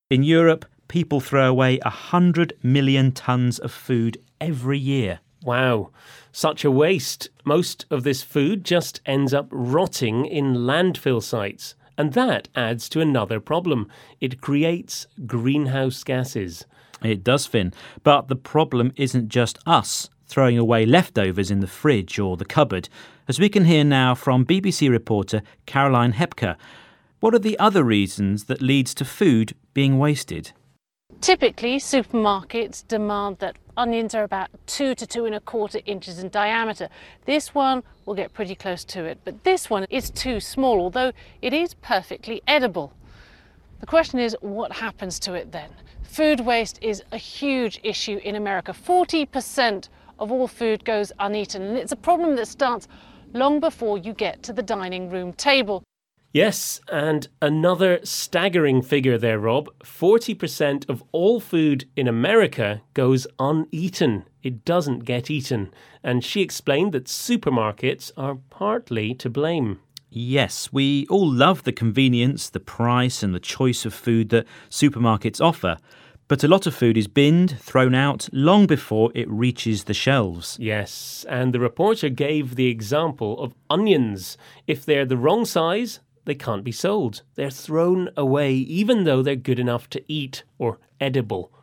In Europe, people throw away 100 million tonnes of food every year. Wow, such a waste. Most of this food just ends up rotting in landfill sites. And that adds to another problem. It creates greenhouse gases. It does, Finn. But the problem isn't just us throwing away leftovers in the fridge or the cupboard, as we can hear now from BBC reporter Caroline Hepker. What are the other reasons that leads to food being wasted? Typically, supermarkets demand that onions are about 2 to 2¼ inches in diameter. This one will get pretty close to it, but this one is too small, although it is perfectly edible. The question is, what happens to it then? Food waste is a huge issue in America. 40% of all food goes uneaten, and it's a problem that starts long before you get to the dining room table. Yes, and another staggering figure there, Rob. 40% of all food in America goes uneaten. It doesn't get eaten. And she explained that supermarkets are partly to blame. Yes, we all love the convenience, the price and the choice of food that supermarkets offer. But a lot of food is binned, thrown out, long before it reaches the shelves. Yes, and the reporter gave the example of onions. If they're the wrong size, they can't be sold. They're thrown away even though they're good enough to eat or edible.